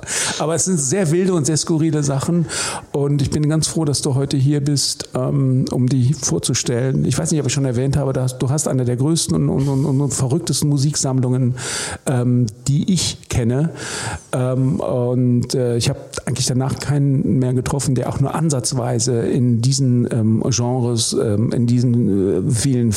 Aber es sind sehr wilde und sehr skurrile Sachen und ich bin ganz froh, dass du heute hier bist, um die vorzustellen. Ich weiß nicht, ob ich schon erwähnt habe, du hast eine der größten und verrücktesten Musiksammlungen, die ich kenne. Und ich habe eigentlich danach keinen mehr getroffen, der auch nur ansatzweise in diesen Genres, in diesen vielen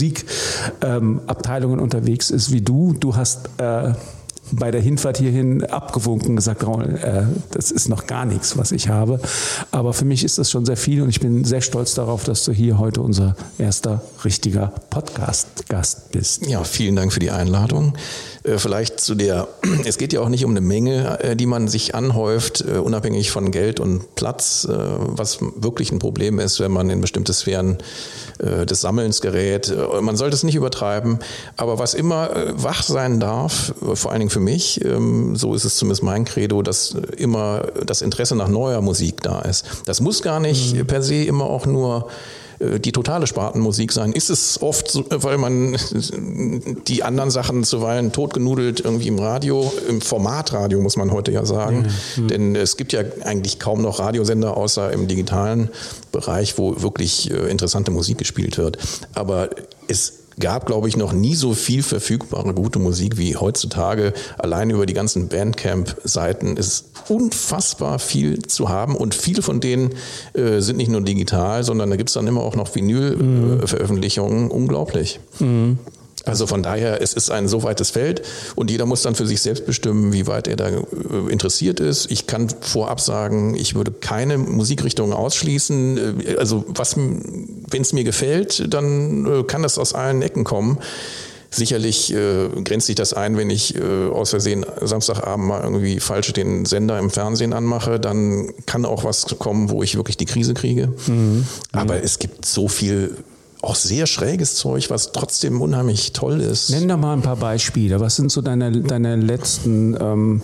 Musikabteilungen unterwegs ist wie du. Du hast bei der Hinfahrt hierhin abgewunken und gesagt, Raul, das ist noch gar nichts, was ich habe. Aber für mich ist das schon sehr viel und ich bin sehr stolz darauf, dass du hier heute unser erster richtiger Podcast-Gast bist. Ja, vielen Dank für die Einladung. Vielleicht es geht ja auch nicht um eine Menge, die man sich anhäuft, unabhängig von Geld und Platz, was wirklich ein Problem ist, wenn man in bestimmte Sphären des Sammelns gerät. Man sollte es nicht übertreiben, aber was immer wach sein darf, vor allen Dingen für mich, so ist es zumindest mein Credo, dass immer das Interesse nach neuer Musik da ist. Das muss gar nicht per se immer auch nur die totale Spartenmusik sein. Ist es oft so, weil man die anderen Sachen zuweilen totgenudelt irgendwie im Radio, im Formatradio muss man heute ja sagen, denn es gibt ja eigentlich kaum noch Radiosender außer im digitalen Bereich, wo wirklich interessante Musik gespielt wird. Aber es gab, glaube ich, noch nie so viel verfügbare gute Musik wie heutzutage. Allein über die ganzen Bandcamp-Seiten ist unfassbar viel zu haben und viele von denen sind nicht nur digital, sondern da gibt es dann immer auch noch Vinyl-Veröffentlichungen. Unglaublich. Also von daher, es ist ein so weites Feld und jeder muss dann für sich selbst bestimmen, wie weit er da interessiert ist. Ich kann vorab sagen, ich würde keine Musikrichtung ausschließen. Also wenn es mir gefällt, dann kann das aus allen Ecken kommen. Sicherlich grenzt sich das ein, wenn ich aus Versehen Samstagabend mal irgendwie falsch den Sender im Fernsehen anmache, dann kann auch was kommen, wo ich wirklich die Krise kriege. Aber es gibt so viel auch sehr schräges Zeug, was trotzdem unheimlich toll ist. Nenn doch mal ein paar Beispiele. Was sind so deine letzten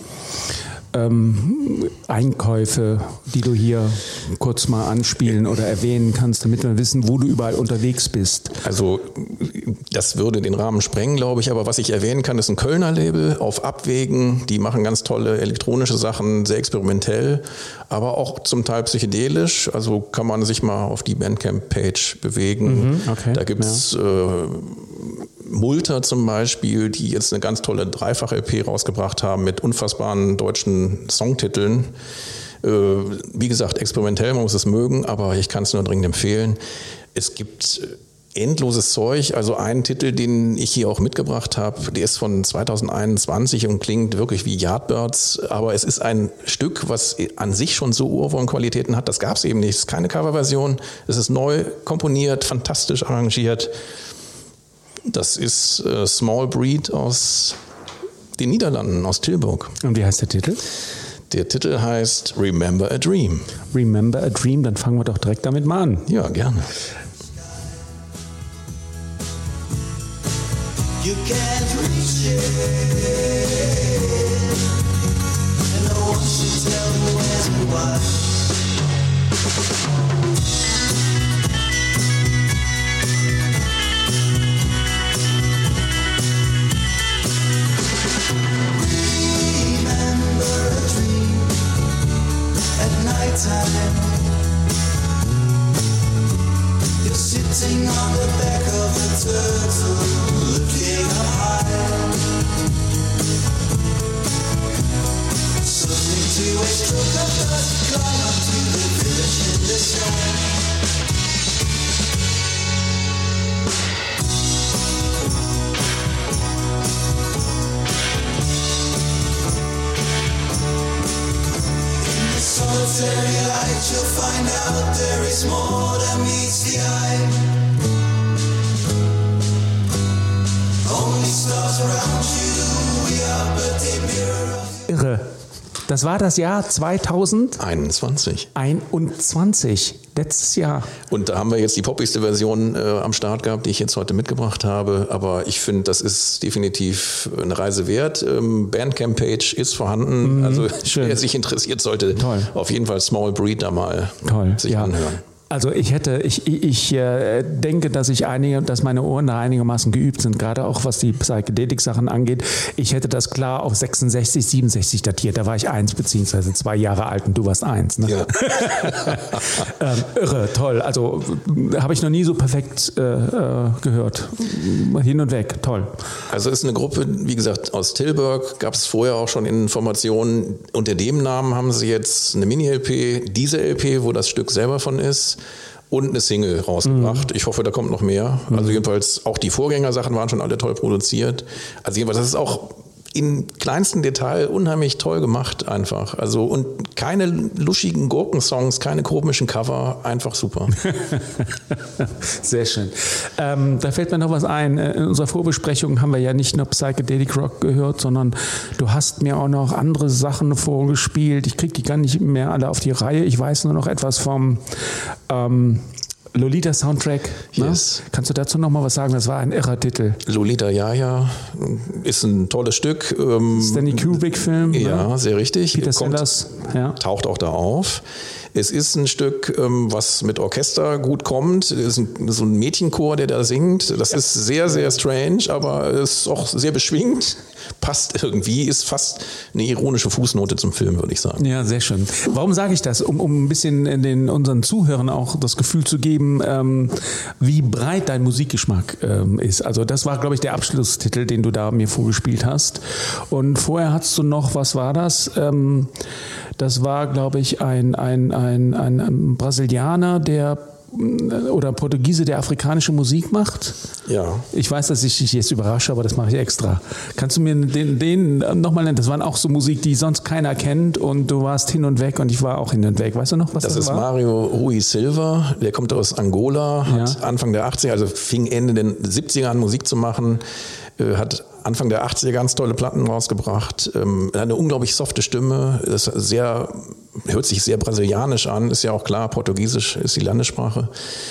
Einkäufe, die du hier kurz mal anspielen oder erwähnen kannst, damit wir wissen, wo du überall unterwegs bist? Also das würde den Rahmen sprengen, glaube ich, aber was ich erwähnen kann, ist ein Kölner Label auf Abwägen. Die machen ganz tolle elektronische Sachen, sehr experimentell, aber auch zum Teil psychedelisch. Also kann man sich mal auf die Bandcamp-Page bewegen. Okay, da gibt es Multer zum Beispiel, die jetzt eine ganz tolle Dreifach-LP rausgebracht haben mit unfassbaren deutschen Songtiteln. Wie gesagt, experimentell, man muss es mögen, aber ich kann es nur dringend empfehlen. Es gibt endloses Zeug, also einen Titel, den ich hier auch mitgebracht habe, der ist von 2021 und klingt wirklich wie Yardbirds, aber es ist ein Stück, was an sich schon so Ohrwurmqualitäten hat, das gab es eben nicht. Es ist keine Coverversion, es ist neu komponiert, fantastisch arrangiert. Das ist Small Breed aus den Niederlanden, aus Tilburg. Und wie heißt der Titel? Der Titel heißt Remember a Dream. Remember a Dream, dann fangen wir doch direkt damit mal an. Ja, gerne. You can't reach it, and no one should tell you where and why. Time. You're sitting on the back of a turtle, looking up high. Something to a stroke of dust, climb up to the village in the sky. Solitary light, you'll find out there is more than meets the eye. Only stars around you, we are but a mirror of... Irre. Das war das Jahr 2021. 21. Letztes Jahr. Und da haben wir jetzt die poppigste Version am Start gehabt, die ich jetzt heute mitgebracht habe. Aber ich finde, das ist definitiv eine Reise wert. Bandcamp-Page ist vorhanden. Also wer sich interessiert, sollte auf jeden Fall Small Breed da mal sich anhören. Also ich denke, dass meine Ohren da einigermaßen geübt sind, gerade auch was die Psychedelik-Sachen angeht. Ich hätte das klar auf 66, 67 datiert. Da war ich 1 beziehungsweise 2 Jahre alt und du warst 1. Ne? Ja. Irre, toll. Also habe ich noch nie so perfekt gehört. Hin und weg, toll. Also ist eine Gruppe, wie gesagt, aus Tilburg. Gab es vorher auch schon Informationen. Unter dem Namen haben sie jetzt eine Mini-LP, diese LP, wo das Stück selber von ist, und eine Single rausgebracht. Ich hoffe, da kommt noch mehr. Also jedenfalls auch die Vorgängersachen waren schon alle toll produziert. Also jedenfalls, das ist auch im kleinsten Detail unheimlich toll gemacht einfach. Also und keine luschigen Gurkensongs, keine komischen Cover, einfach super. Sehr schön. Da fällt mir noch was ein. In unserer Vorbesprechung haben wir ja nicht nur Psychedelic Rock gehört, sondern du hast mir auch noch andere Sachen vorgespielt. Ich kriege die gar nicht mehr alle auf die Reihe. Ich weiß nur noch etwas vom Lolita-Soundtrack. Yes. Kannst du dazu noch mal was sagen? Das war ein irrer Titel. Lolita, ja. Ist ein tolles Stück. Stanley Kubrick-Film. Ja, ne? sehr richtig. Peter Sellers. Ja. Taucht auch da auf. Es ist ein Stück, was mit Orchester gut kommt. Es ist so ein Mädchenchor, der da singt. Das ist sehr, sehr strange, aber ist auch sehr beschwingt. Passt irgendwie, ist fast eine ironische Fußnote zum Film, würde ich sagen. Ja, sehr schön. Warum sage ich das? Um ein bisschen unseren Zuhörern auch das Gefühl zu geben, wie breit dein Musikgeschmack ist. Also das war, glaube ich, der Abschlusstitel, den du da mir vorgespielt hast. Und vorher hattest du noch, was war das? Das war, glaube ich, ein Brasilianer, oder Portugiese, der afrikanische Musik macht. Ja. Ich weiß, dass ich dich jetzt überrasche, aber das mache ich extra. Kannst du mir den nochmal nennen? Das waren auch so Musik, die sonst keiner kennt und du warst hin und weg und ich war auch hin und weg. Weißt du noch, was das war? Das ist Mario Rui Silva, der kommt aus Angola, hat Anfang der 80er, also fing Ende der 70er an Musik zu machen, hat Anfang der 80er ganz tolle Platten rausgebracht, eine unglaublich softe Stimme, hört sich sehr brasilianisch an, ist ja auch klar, Portugiesisch ist die Landessprache.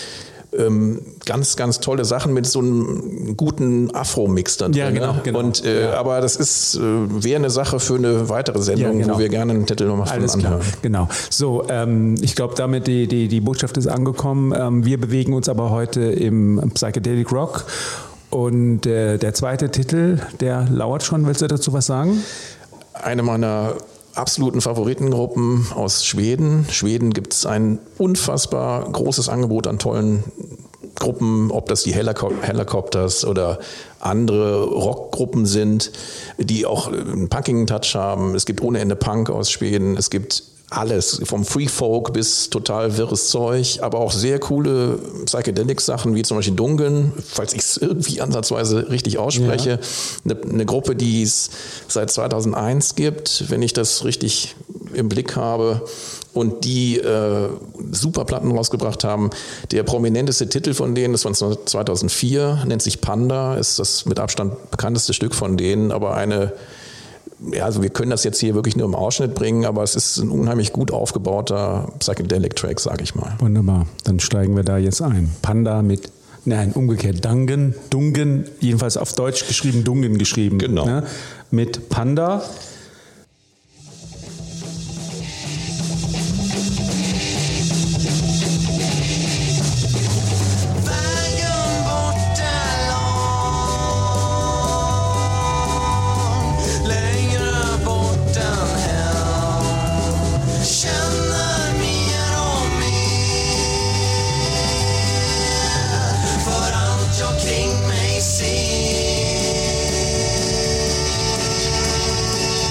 Ganz, ganz tolle Sachen mit so einem guten Afro-Mix da drin. Ja, genau. Und, aber das wäre eine Sache für eine weitere Sendung, wo wir gerne einen Titel nochmal von anhören. Klar. Genau. So, ich glaube, damit die Botschaft ist angekommen. Wir bewegen uns aber heute im Psychedelic Rock. Und der zweite Titel, der lauert schon. Willst du dazu was sagen? Eine meiner absoluten Favoritengruppen aus Schweden. Schweden gibt es ein unfassbar großes Angebot an tollen Gruppen, ob das die Helicopters oder andere Rockgruppen sind, die auch einen punkigen Touch haben. Es gibt ohne Ende Punk aus Schweden. Es gibt alles, vom Free Folk bis total wirres Zeug, aber auch sehr coole Psychedelic-Sachen, wie zum Beispiel Dungen, falls ich es irgendwie ansatzweise richtig ausspreche. Ja. Eine Gruppe, die es seit 2001 gibt, wenn ich das richtig im Blick habe, und die super Platten rausgebracht haben. Der prominenteste Titel von denen ist von 2004, nennt sich Panda, ist das mit Abstand bekannteste Stück von denen, aber also wir können das jetzt hier wirklich nur im Ausschnitt bringen, aber es ist ein unheimlich gut aufgebauter Psychedelic-Track, sag ich mal. Wunderbar, dann steigen wir da jetzt ein. Panda umgekehrt, Dungen, jedenfalls auf Deutsch geschrieben, Dungen geschrieben. Genau. Ne? Mit Panda. Kring mig se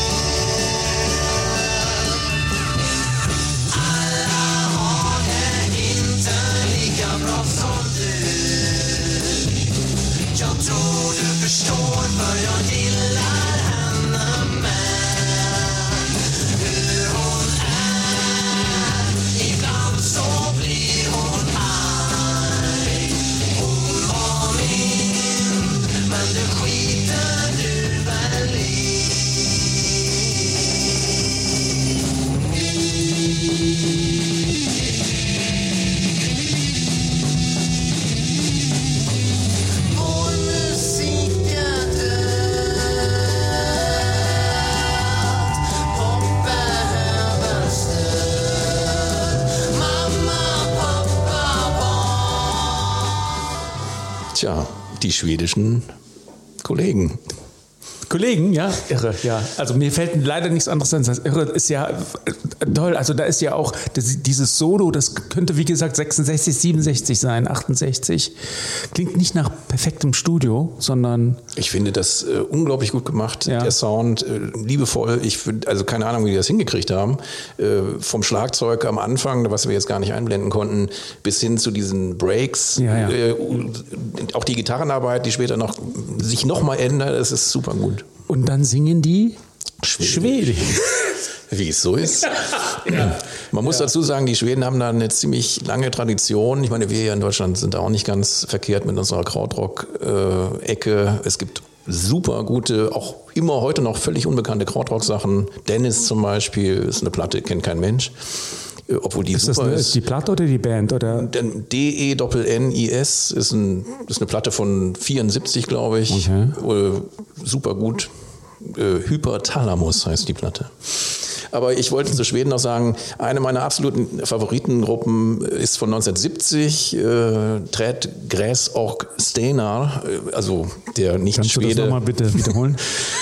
Tja, die schwedischen Kollegen, ja, irre, ja. Also mir fällt leider nichts anderes an. Das irre ist ja toll. Also da ist ja auch dieses Solo, das könnte wie gesagt 66, 67 sein, 68. Klingt nicht nach perfektem Studio, sondern... Ich finde das unglaublich gut gemacht. Ja. Der Sound, liebevoll. Also keine Ahnung, wie die das hingekriegt haben. Vom Schlagzeug am Anfang, was wir jetzt gar nicht einblenden konnten, bis hin zu diesen Breaks. Ja. Auch die Gitarrenarbeit, die später sich noch mal ändert, das ist super gut. Und dann singen die Schwedisch. Wie es so ist. Ja. Man muss dazu sagen, die Schweden haben da eine ziemlich lange Tradition. Ich meine, wir hier in Deutschland sind da auch nicht ganz verkehrt mit unserer Krautrock-Ecke. Es gibt super gute, auch immer heute noch völlig unbekannte Krautrock-Sachen. Dennis zum Beispiel ist eine Platte, kennt kein Mensch. Obwohl die super ist. Ist die Platte oder die Band? Oder? DENNIS ist eine Platte von 74, glaube ich. Okay. Super gut. Hyperthalamus heißt die Platte. Aber ich wollte zu Schweden noch sagen, eine meiner absoluten Favoritengruppen ist von 1970, Träd Gräsorg Steinar, also der nicht Kannst Schwede. Kannst du das nochmal bitte wiederholen?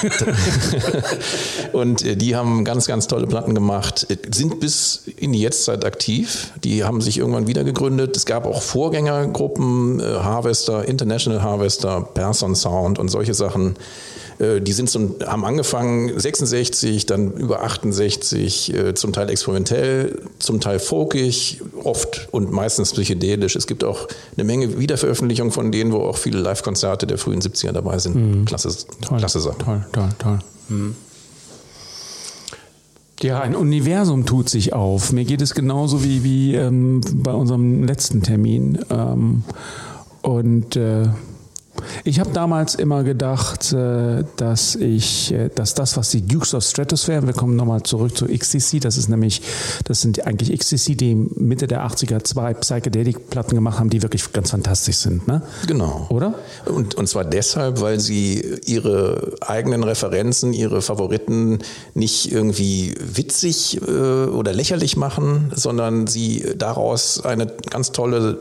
Und die haben ganz, ganz tolle Platten gemacht, sind bis in die Jetztzeit aktiv. Die haben sich irgendwann wieder gegründet. Es gab auch Vorgängergruppen, Harvester, International Harvester, Person Sound und solche Sachen. Die haben angefangen 66, dann über 68, zum Teil experimentell, zum Teil folkig, oft und meistens psychedelisch. Es gibt auch eine Menge Wiederveröffentlichungen von denen, wo auch viele Live-Konzerte der frühen 70er dabei sind. Klasse Sachen. Toll. Ja, ein Universum tut sich auf. Mir geht es genauso wie bei unserem letzten Termin. Ich habe damals immer gedacht, dass das, was die Dukes of Stratosphere, wir kommen nochmal zurück zu XTC, das sind eigentlich XTC, die Mitte der 80er 2 Psychedelic-Platten gemacht haben, die wirklich ganz fantastisch sind, ne? Genau. Oder? Und zwar deshalb, weil sie ihre eigenen Referenzen, ihre Favoriten nicht irgendwie witzig oder lächerlich machen, sondern sie daraus eine ganz tolle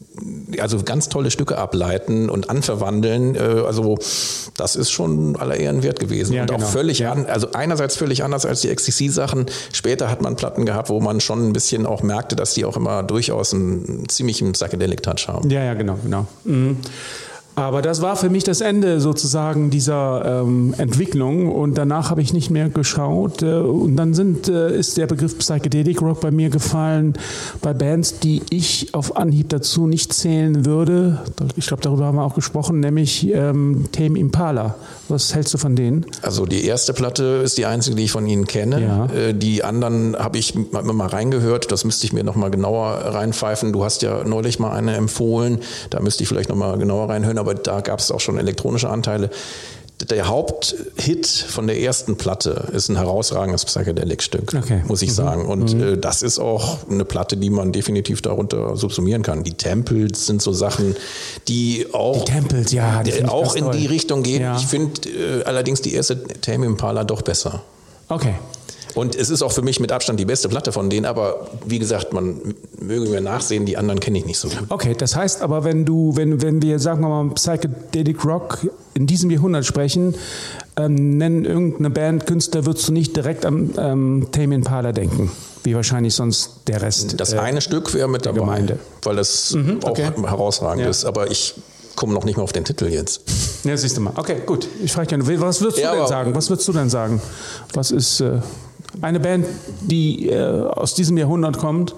Stücke ableiten und anverwandeln. Also das ist schon aller Ehren wert gewesen. Ja, und auch einerseits völlig anders als die XTC-Sachen. Später hat man Platten gehabt, wo man schon ein bisschen auch merkte, dass die auch immer durchaus einen ziemlichen Psychedelic-Touch haben. Ja, genau. Mhm. Aber das war für mich das Ende sozusagen dieser Entwicklung und danach habe ich nicht mehr geschaut und dann ist der Begriff Psychedelic Rock bei mir gefallen bei Bands, die ich auf Anhieb dazu nicht zählen würde. Ich glaube, darüber haben wir auch gesprochen, nämlich Tame Impala. Was hältst du von denen? Also die erste Platte ist die einzige, die ich von ihnen kenne. Ja. Die anderen habe ich mal reingehört, das müsste ich mir noch mal genauer reinpfeifen. Du hast ja neulich mal eine empfohlen, da müsste ich vielleicht noch mal genauer reinhören, aber da gab es auch schon elektronische Anteile. Der Haupthit von der ersten Platte ist ein herausragendes Psychedelic-Stück, muss ich sagen. Und das ist auch eine Platte, die man definitiv darunter subsumieren kann. Die Temples sind so Sachen, die auch, auch in die Richtung gehen. Ja. Ich finde allerdings die erste Tame Impala doch besser. Okay. Und es ist auch für mich mit Abstand die beste Platte von denen, aber wie gesagt, man möge mir nachsehen, die anderen kenne ich nicht so gut. Okay, das heißt aber, wenn wir, sagen wir mal, Psychedelic Rock in diesem Jahrhundert sprechen, nennen irgendeine Band, Künstler, würdest du nicht direkt an Tame Impala denken, wie wahrscheinlich sonst der Rest. Das eine Stück wäre mit dabei, Gemeinde. Weil das auch herausragend ist, aber ich komme noch nicht mal auf den Titel jetzt. Ja, siehst du mal. Okay, gut. Ich frage dich, was würdest du denn sagen? Was würdest du denn sagen? Was ist eine Band, die aus diesem Jahrhundert kommt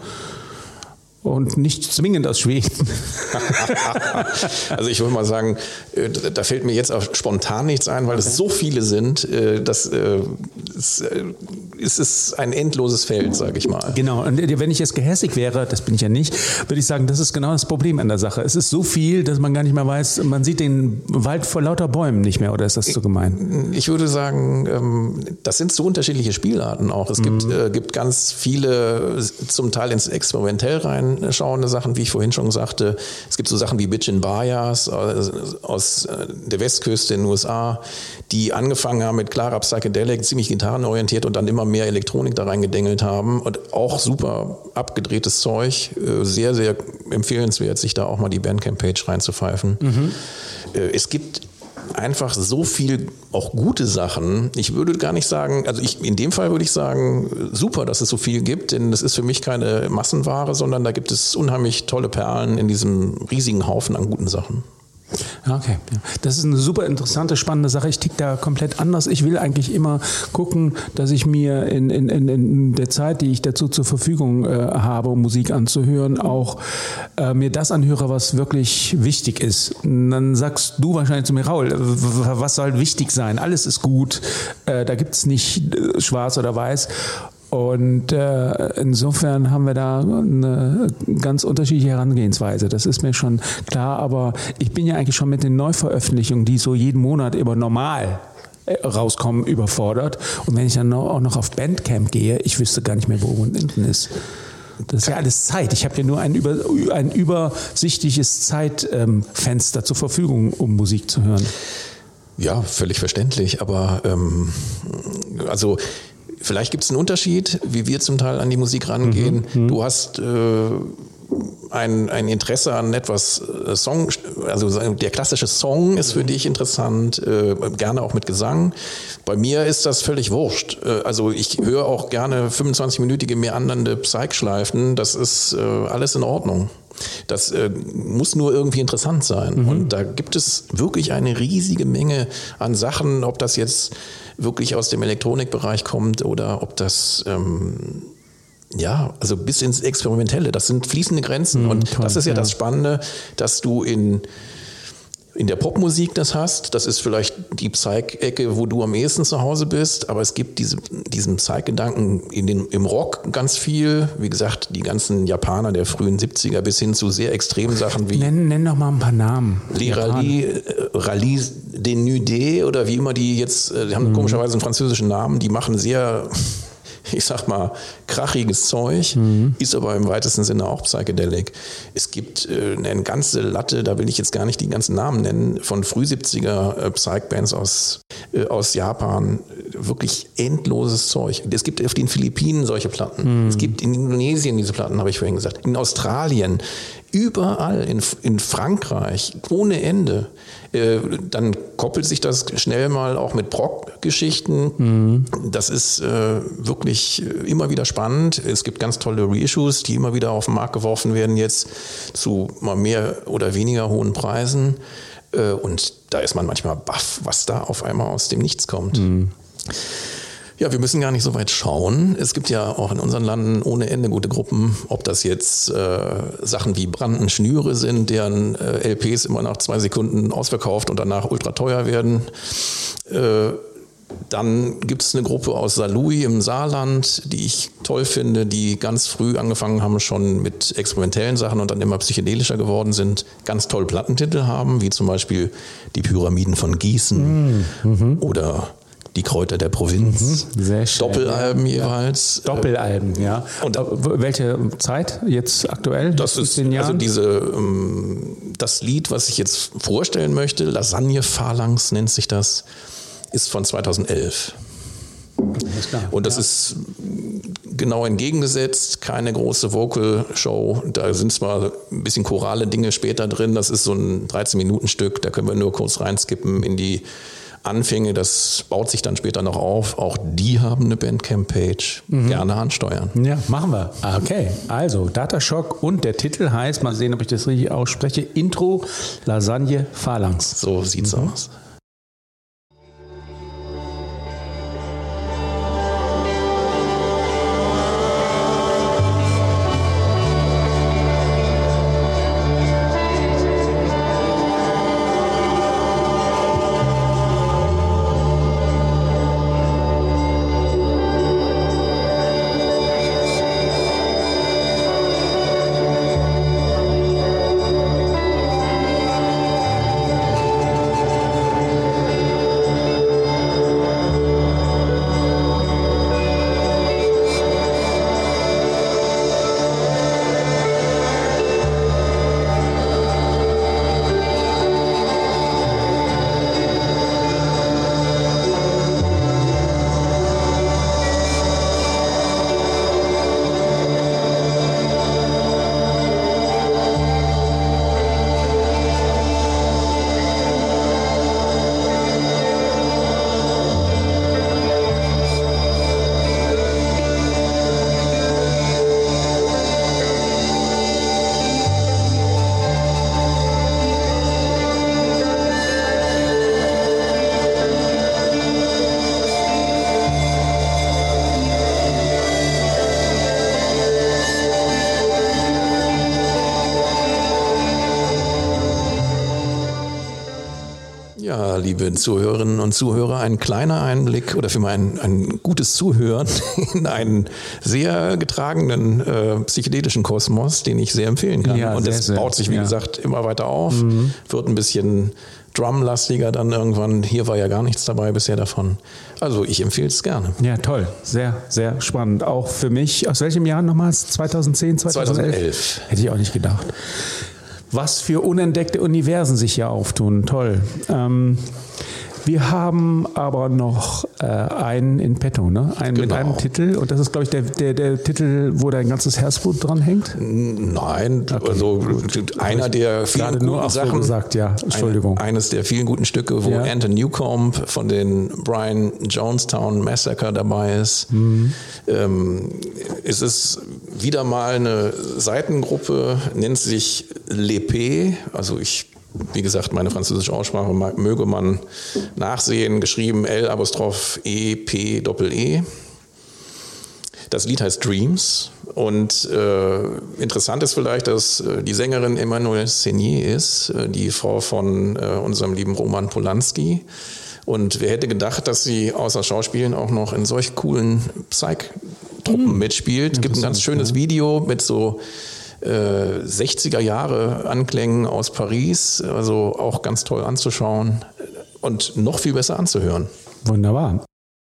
und nicht zwingend aus Schweden? Also ich würde mal sagen, da fällt mir jetzt auch spontan nichts ein, weil es so viele sind, es ist ein endloses Feld, sage ich mal. Genau, und wenn ich jetzt gehässig wäre, das bin ich ja nicht, würde ich sagen, das ist genau das Problem an der Sache. Es ist so viel, dass man gar nicht mehr weiß, man sieht den Wald vor lauter Bäumen nicht mehr, oder ist das zu gemein? Ich würde sagen, das sind so unterschiedliche Spielarten auch. Es gibt ganz viele, zum Teil ins Experimentell reinschauende Sachen, wie ich vorhin schon sagte. Es gibt so Sachen wie Bitchin' Bayas aus der Westküste in den USA, die angefangen haben mit klarer Psychedelic, ziemlich gitarrenorientiert und dann immer mehr Elektronik da reingedengelt haben und auch super abgedrehtes Zeug. Sehr, sehr empfehlenswert, sich da auch mal die Bandcamp-Page reinzupfeifen. Es gibt einfach so viel auch gute Sachen. Ich würde gar nicht sagen, also in dem Fall würde ich sagen, super, dass es so viel gibt, denn das ist für mich keine Massenware, sondern da gibt es unheimlich tolle Perlen in diesem riesigen Haufen an guten Sachen. Okay, das ist eine super interessante, spannende Sache. Ich tick da komplett anders. Ich will eigentlich immer gucken, dass ich mir in der Zeit, die ich dazu zur Verfügung habe, um Musik anzuhören, auch mir das anhöre, was wirklich wichtig ist. Und dann sagst du wahrscheinlich zu mir, Raul, was soll wichtig sein? Alles ist gut, da gibt es nicht schwarz oder weiß. Und insofern haben wir da eine ganz unterschiedliche Herangehensweise. Das ist mir schon klar, aber ich bin ja eigentlich schon mit den Neuveröffentlichungen, die so jeden Monat immer normal rauskommen, überfordert. Und wenn ich dann auch noch auf Bandcamp gehe, ich wüsste gar nicht mehr, wo unten ist. Das ist ja alles Zeit. Ich habe ja nur ein übersichtliches Zeitfenster zur Verfügung, um Musik zu hören. Ja, völlig verständlich, aber also vielleicht gibt es einen Unterschied, wie wir zum Teil an die Musik rangehen. Du hast ein Interesse an etwas Song, also der klassische Song ist für dich interessant, gerne auch mit Gesang. Bei mir ist das völlig wurscht. Also ich höre auch gerne 25-minütige meandernde Psych-Schleifen, das ist alles in Ordnung. Das muss nur irgendwie interessant sein. Und da gibt es wirklich eine riesige Menge an Sachen, ob das jetzt wirklich aus dem Elektronikbereich kommt oder ob das also bis ins Experimentelle. Das sind fließende Grenzen. Und toll, das ist ja das Spannende, dass du in der Popmusik das hast. Das ist vielleicht die Psych-Ecke, wo du am ehesten zu Hause bist. Aber es gibt diesen Psych-Gedanken im Rock ganz viel. Wie gesagt, die ganzen Japaner der frühen 70er bis hin zu sehr extremen Sachen wie... Nenn doch mal ein paar Namen. Die Rallye Denudé oder wie immer die jetzt... Die haben komischerweise einen französischen Namen. Die machen sehr... ich sag mal, krachiges Zeug, ist aber im weitesten Sinne auch Psychedelic. Es gibt eine ganze Latte, da will ich jetzt gar nicht die ganzen Namen nennen, von Früh-70er Psych-Bands aus Japan. Wirklich endloses Zeug. Es gibt auf den Philippinen solche Platten. Es gibt in Indonesien diese Platten, habe ich vorhin gesagt. In Australien, überall, in Frankreich, ohne Ende. Dann koppelt sich das schnell mal auch mit Prog-Geschichten. Das ist wirklich immer wieder spannend. Es gibt ganz tolle Reissues, die immer wieder auf den Markt geworfen werden jetzt zu mal mehr oder weniger hohen Preisen. Und da ist man manchmal baff, was da auf einmal aus dem Nichts kommt. Ja, wir müssen gar nicht so weit schauen. Es gibt ja auch in unseren Landen ohne Ende gute Gruppen, ob das jetzt Sachen wie Branden Schnüre sind, deren LPs immer nach 2 Sekunden ausverkauft und danach ultra teuer werden. Dann gibt es eine Gruppe aus Saarlouis im Saarland, die ich toll finde, die ganz früh angefangen haben schon mit experimentellen Sachen und dann immer psychedelischer geworden sind, ganz tolle Plattentitel haben, wie zum Beispiel die Pyramiden von Gießen oder die Kräuter der Provinz. Sehr schön. Doppelalben jeweils. Doppelalben, ja. Und welche Zeit jetzt aktuell? Das ist also das Lied, was ich jetzt vorstellen möchte, Lasagne-Phalanx nennt sich das, ist von 2011. Und das ist genau entgegengesetzt, keine große Vocal-Show. Da sind zwar ein bisschen chorale Dinge später drin, das ist so ein 13-Minuten-Stück, da können wir nur kurz reinskippen in die Anfänge, das baut sich dann später noch auf. Auch die haben eine Bandcamp-Page. Gerne ansteuern. Ja, machen wir. Okay, also Datashock und der Titel heißt, mal sehen, ob ich das richtig ausspreche, Intro Lasagne Phalanx. So sieht's aus. liebe Zuhörerinnen und Zuhörer, ein kleiner Einblick oder für ein gutes Zuhören in einen sehr getragenen psychedelischen Kosmos, den ich sehr empfehlen kann. Ja, und sehr, das sehr. baut sich, wie gesagt, immer weiter auf, wird ein bisschen drumlastiger dann irgendwann. Hier war ja gar nichts dabei bisher davon. Also ich empfehle es gerne. Ja, toll. Sehr, sehr spannend. Auch für mich. Aus welchem Jahr nochmals? 2010, 2011? Hätte ich auch nicht gedacht. Was für unentdeckte Universen sich hier auftun. Toll. Wir haben aber noch einen in petto, ne? Mit einem Titel. Und das ist, glaube ich, der Titel, wo dein ganzes Herzblut dran hängt? Nein, okay. Also einer der vielen guten Sachen. Gesagt, ja. Entschuldigung. Eines der vielen guten Stücke, wo Anton Newcomb von den Brian Jonestown Massacre dabei ist. Es ist wieder mal eine Seitengruppe, nennt sich L'Épée. Also wie gesagt, meine französische Aussprache möge man nachsehen, geschrieben L''E''. Das Lied heißt Dreams und interessant ist vielleicht, dass die Sängerin Emmanuelle Seigner ist, die Frau von unserem lieben Roman Polanski. Und wer hätte gedacht, dass sie außer Schauspielen auch noch in solch coolen Psych-Truppen mitspielt. Es gibt ein ganz schönes Video mit so 60er Jahre Anklängen aus Paris, also auch ganz toll anzuschauen und noch viel besser anzuhören. Wunderbar.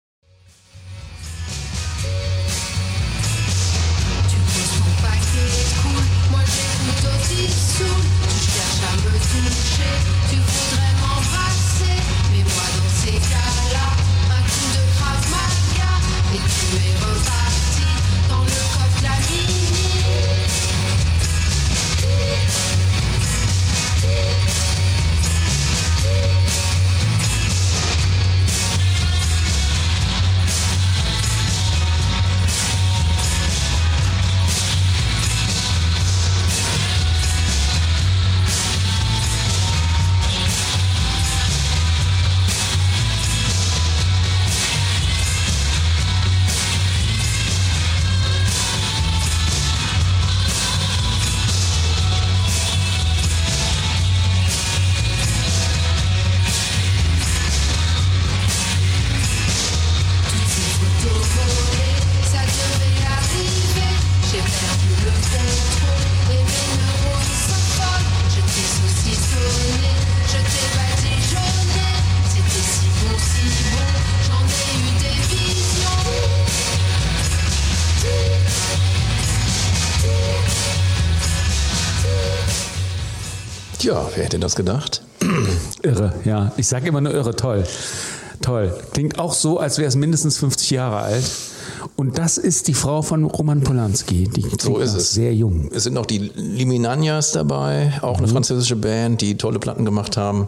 Ja, wer hätte das gedacht? Irre, ja. Ich sage immer nur irre, toll. Toll. Klingt auch so, als wäre es mindestens 50 Jahre alt. Und das ist die Frau von Roman Polanski. Die so ist es. Sehr jung. Es sind noch die Liminanias dabei, auch eine französische Band, die tolle Platten gemacht haben.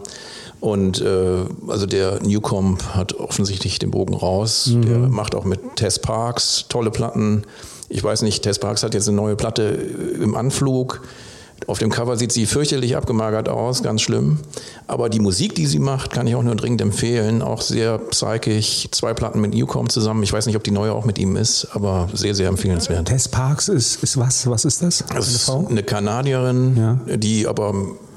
Und also der Newcomb hat offensichtlich den Bogen raus. Der macht auch mit Tess Parks tolle Platten. Ich weiß nicht, Tess Parks hat jetzt eine neue Platte im Anflug. Auf dem Cover sieht sie fürchterlich abgemagert aus, ganz schlimm. Aber die Musik, die sie macht, kann ich auch nur dringend empfehlen. Auch sehr psychisch. 2 Platten mit Newcomb zusammen. Ich weiß nicht, ob die neue auch mit ihm ist, aber sehr, sehr empfehlenswert. Tess Parks ist was? Was ist das? Das ist eine Kanadierin, die aber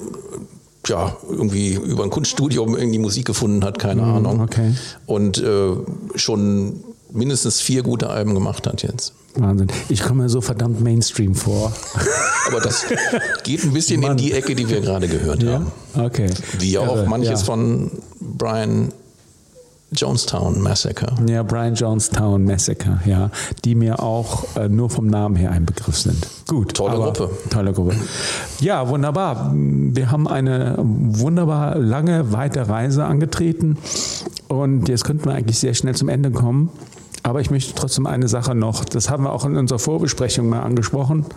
irgendwie über ein Kunststudium irgendwie Musik gefunden hat, keine Ahnung. Okay. Und schon mindestens 4 gute Alben gemacht hat jetzt. Wahnsinn. Ich komme mir so verdammt Mainstream vor. Aber das geht ein bisschen in die Ecke, die wir gerade gehört haben. Okay. Wie auch manches von Brian Jonestown Massacre. Ja, Brian Jonestown Massacre, ja. Die mir auch nur vom Namen her ein Begriff sind. Gut. Tolle Gruppe. Ja, wunderbar. Wir haben eine wunderbar lange, weite Reise angetreten. Und jetzt könnten wir eigentlich sehr schnell zum Ende kommen. Aber ich möchte trotzdem eine Sache noch, das haben wir auch in unserer Vorbesprechung mal angesprochen,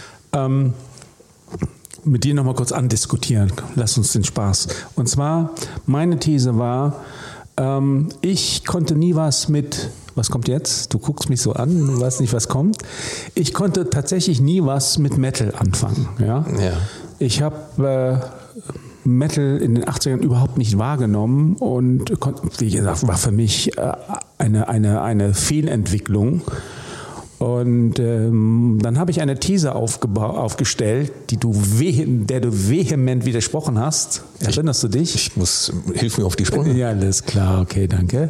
mit dir noch mal kurz andiskutieren. Lass uns den Spaß. Und zwar, meine These war, ich konnte nie was kommt jetzt? Du guckst mich so an, du weißt nicht, was kommt. Ich konnte tatsächlich nie was mit Metal anfangen. Ja? Ich habe Metal in den 80ern überhaupt nicht wahrgenommen und wie gesagt, war für mich eine Fehlentwicklung. Und dann habe ich eine These aufgestellt, der du vehement widersprochen hast. Erinnerst du dich? Hilf mir auf die Sprünge. Ja, alles klar, okay, danke.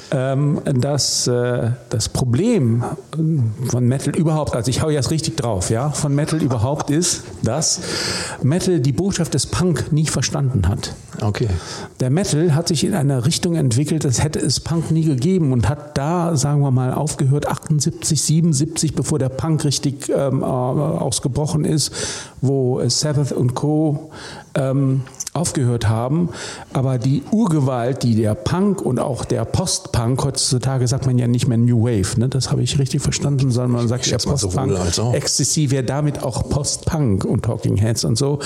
Das Problem von Metal überhaupt, also ich hau jetzt richtig drauf, ja, von Metal überhaupt ist, dass Metal die Botschaft des Punk nie verstanden hat. Okay. Der Metal hat sich in eine Richtung entwickelt, als hätte es Punk nie gegeben und hat da, sagen wir mal, aufgehört, 78, 77, bevor der Punk richtig ausgebrochen ist, wo Sabbath und Co. aufgehört haben, aber die Urgewalt, die der Punk und auch der Post-Punk, heutzutage sagt man ja nicht mehr New Wave, ne? Das habe ich richtig verstanden, sondern man sagt ja Post-Punk, Ecstasy wäre damit auch Post-Punk und Talking Heads und so.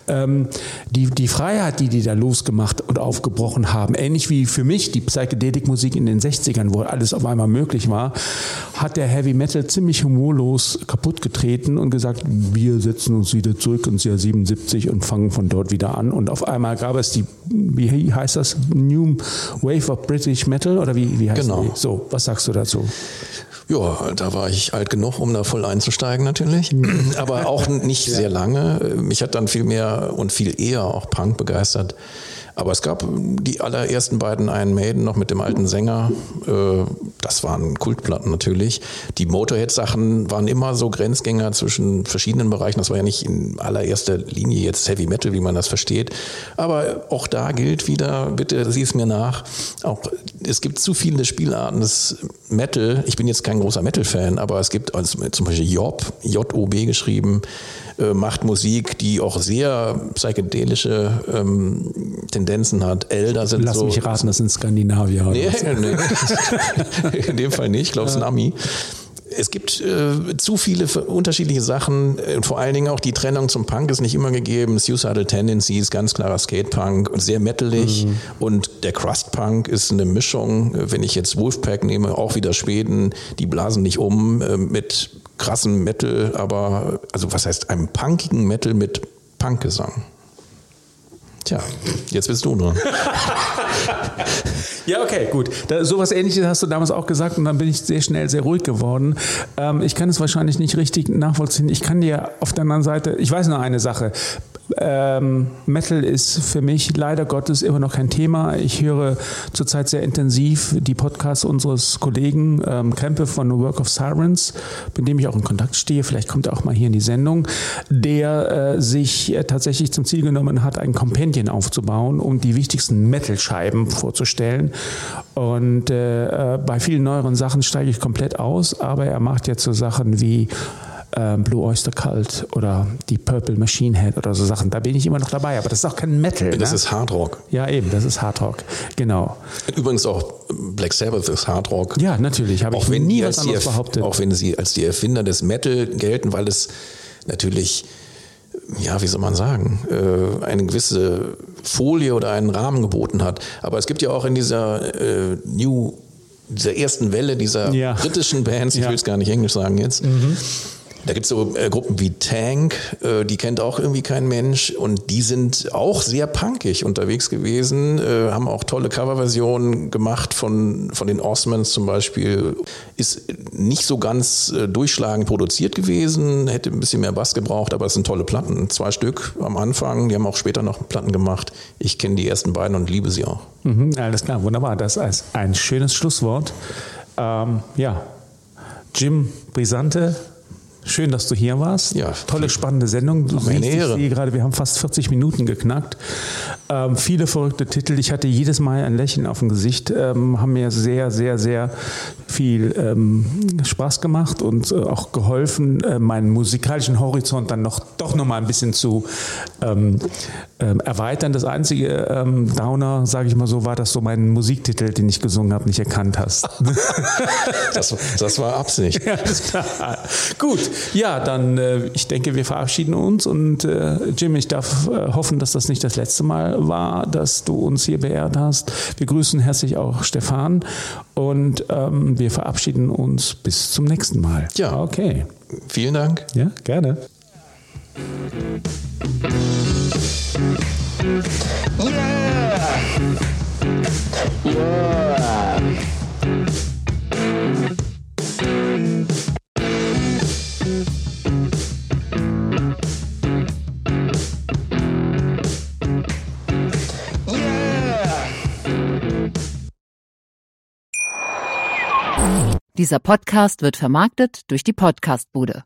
Die Freiheit, die da losgemacht und aufgebrochen haben, ähnlich wie für mich die Psychedelik-Musik in den 60ern, wo alles auf einmal möglich war, hat der Heavy Metal ziemlich humorlos kaputt getreten und gesagt, wir setzen uns wieder zurück ins Jahr 77 und fangen von dort wieder an. Und auf einmal gab es wie heißt das? New Wave of British Metal oder wie heißt genau. Die? So, was sagst du dazu? Ja, da war ich alt genug, um da voll einzusteigen natürlich, aber auch nicht sehr lange. Mich hat dann viel mehr und viel eher auch Punk begeistert. Aber es gab die allerersten beiden Iron Maiden noch mit dem alten Sänger. Das waren Kultplatten natürlich. Die Motorhead-Sachen waren immer so Grenzgänger zwischen verschiedenen Bereichen. Das war ja nicht in allererster Linie jetzt Heavy Metal, wie man das versteht. Aber auch da gilt wieder, bitte sieh es mir nach, auch es gibt zu viele Spielarten des Metal. Ich bin jetzt kein großer Metal-Fan, aber es gibt also zum Beispiel J-O-B geschrieben, macht Musik, die auch sehr psychedelische Tendenzen hat. Elder sind Lass mich raten, das sind Skandinavier. Nee. In dem Fall nicht, ich glaube, es ist ein Ami. Es gibt zu viele unterschiedliche Sachen, vor allen Dingen auch die Trennung zum Punk ist nicht immer gegeben. Suicidal Tendencies, ganz klarer Skate-Punk und sehr metalig. Und der Crust-Punk ist eine Mischung, wenn ich jetzt Wolfpack nehme, auch wieder Schweden, die blasen nicht um mit krassen Metal, aber, also was heißt einem punkigen Metal mit Punkgesang? Tja, jetzt bist du dran. Ja, okay, gut. Sowas Ähnliches hast du damals auch gesagt und dann bin ich sehr schnell sehr ruhig geworden. Ich kann es wahrscheinlich nicht richtig nachvollziehen. Ich kann dir auf der anderen Seite, ich weiß nur eine Sache. Metal ist für mich leider Gottes immer noch kein Thema. Ich höre zurzeit sehr intensiv die Podcasts unseres Kollegen Krempe von The Work of Sirens, mit dem ich auch in Kontakt stehe. Vielleicht kommt er auch mal hier in die Sendung, der sich tatsächlich zum Ziel genommen hat, ein Kompendium aufzubauen, um die wichtigsten Metal-Scheiben vorzustellen. Und bei vielen neueren Sachen steige ich komplett aus, aber er macht jetzt so Sachen wie Blue Oyster Cult oder die Purple Machine Head oder so Sachen. Da bin ich immer noch dabei, aber das ist auch kein Metal. Das ist Hard Rock. Ja, eben, das ist Hard Rock, genau. Übrigens auch Black Sabbath ist Hard Rock. Ja, natürlich, habe ich nie was anderes behauptet. Auch wenn sie als die Erfinder des Metal gelten, weil es natürlich, ja, wie soll man sagen, eine gewisse Folie oder einen Rahmen geboten hat. Aber es gibt ja auch in dieser ersten Welle dieser britischen Bands, ich will es gar nicht Englisch sagen jetzt, da gibt es so Gruppen wie Tank, die kennt auch irgendwie kein Mensch und die sind auch sehr punkig unterwegs gewesen, haben auch tolle Coverversionen gemacht von den Osmonds zum Beispiel. Ist nicht so ganz durchschlagend produziert gewesen, hätte ein bisschen mehr Bass gebraucht, aber es sind tolle Platten. 2 Stück am Anfang, die haben auch später noch Platten gemacht. Ich kenne die ersten beiden und liebe sie auch. Alles klar, wunderbar. Das ist ein schönes Schlusswort. Jim Brisante, schön, dass du hier warst. Ja, tolle, spannende Sendung. Du siehst, ich sehe gerade, wir haben fast 40 Minuten geknackt. Viele verrückte Titel. Ich hatte jedes Mal ein Lächeln auf dem Gesicht. Haben mir sehr, sehr, sehr viel Spaß gemacht und auch geholfen, meinen musikalischen Horizont dann doch noch mal ein bisschen zu erweitern. Das einzige Downer, sage ich mal so, war, dass du meinen Musiktitel, den ich gesungen habe, nicht erkannt hast. Das war Absicht. Ja, ist klar. Gut. Ja, dann ich denke, wir verabschieden uns und Jim, ich darf hoffen, dass das nicht das letzte Mal war, dass du uns hier beehrt hast. Wir grüßen herzlich auch Stefan und wir verabschieden uns bis zum nächsten Mal. Ja, okay. Vielen Dank. Ja, gerne. Yeah. Dieser Podcast wird vermarktet durch die Podcastbude.